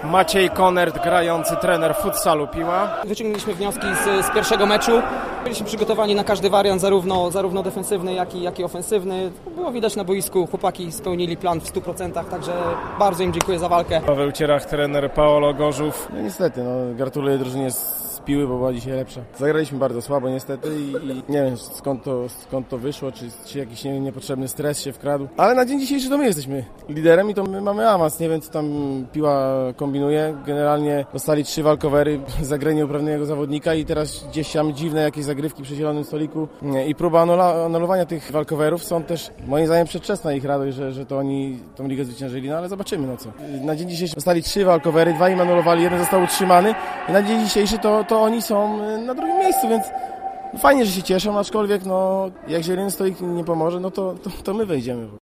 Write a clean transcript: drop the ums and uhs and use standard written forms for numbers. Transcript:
Maciej Konert, grający trener futsalu Piła. Wyciągnęliśmy wnioski z pierwszego meczu. Byliśmy przygotowani na każdy wariant, zarówno defensywny, jak i ofensywny. Było widać na boisku, chłopaki spełnili plan w 100%, także bardzo im dziękuję za walkę. Paweł Cierach, trener Paolo Gorzów. No niestety, gratuluję drużynie z Piły, bo była dzisiaj lepsza. Zagraliśmy bardzo słabo niestety i nie wiem skąd to wyszło, czy jakiś niepotrzebny stres się wkradł. Ale na dzień dzisiejszy to my jesteśmy liderem i to my mamy awans. Nie wiem, co tam Piła kombinuje. Generalnie dostali 3 walkowery za grę nieuprawnionego zawodnika i teraz gdzieś tam dziwne jakieś zagrywki przy zielonym stoliku i próba anulowania tych walkowerów. Są też moim zdaniem przedwczesna ich radość, że to oni tą ligę zwyciężyli, ale zobaczymy co. Na dzień dzisiejszy dostali 3 walkowery, 2 im anulowali, jeden został utrzymany i na dzień dzisiejszy to oni są na drugim miejscu, więc fajnie, że się cieszą, aczkolwiek jak zielony stolik nie pomoże, to my wejdziemy.